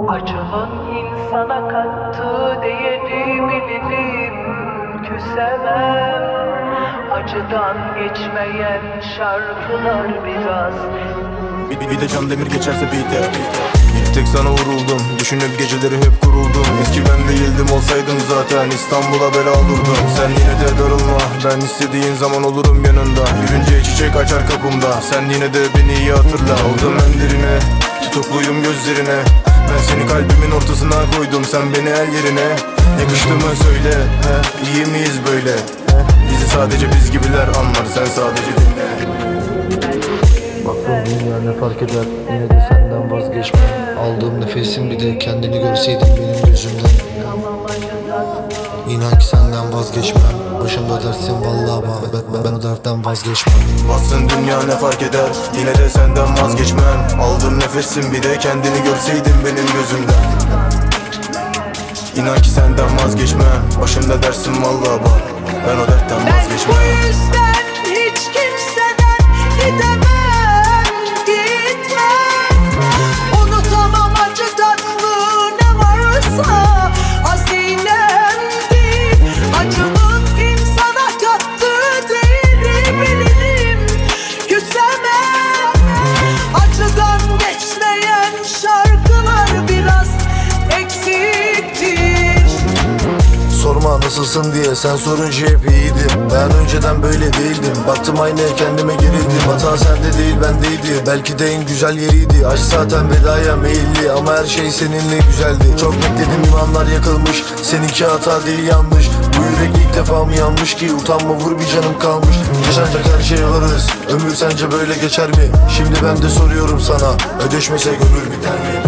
Acının insana kattığı değeri bilirim, küsemem. Acıdan geçmeyen şarkılar biraz. Bir de Can Demir geçerse beat'e. Bir tek sana vuruldum, düşünüp geceleri hep kuruldum. Eski ben değildim, olsaydım zaten İstanbul'a bela olurdum. Sen yine de darılma, ben istediğin zaman olurum yanında. Gülünce çiçek açar kapımda, sen yine de beni iyi hatırla. Aldım ellerine, tutukluyum gözlerine. Ben seni kalbimin ortasına koydum, sen beni el yerine. Yakıştı mı söyle, iyi miyiz böyle? Bizi sadece biz gibiler anlar, sen sadece dinle. Baktım dünya ne fark eder, yine de senden vazgeçmem. Aldığım nefesin bir de kendini görseydin benim gözümden. İnan ki senden vazgeçmem. Başımda dersin vallahi ben o dertten vazgeçmem. Bassın dünya ne fark eder, yine de senden vazgeçmem. Aldığım nefesin bir de kendini görseydin benim gözümden. İnan ki senden vazgeçmem. Başımda dersin vallahi ben o dertten vazgeçmem. Ben bu yüzden hiç kimseden gidemem. Unutamam acı tatlı ne varsa hazinem değil. Acının insana kattığı değeri bilirim, küsemem. Acıdan geçmeyen şarkılar biraz eksiktir. Sorma nasılsın diye, sen sorunca hep iyiydim. Ben önceden böyle değildim, baktım aynaya kendime gerildim. Hata sende değil bendeydi, belki de en güzel yeriydi. Aşk zaten vedaya meyilli ama her şey seninle güzeldi. Çok bekledim, imanlar yakılmış, seninki hata değil yanlış. Bu yürek ilk defa mı yanmış ki, utanma vur bir canım kalmış. Yaşanacak her şey varız, ömür sence böyle geçer mi? Şimdi ben de soruyorum sana, ödeşmesek ömür biter mi?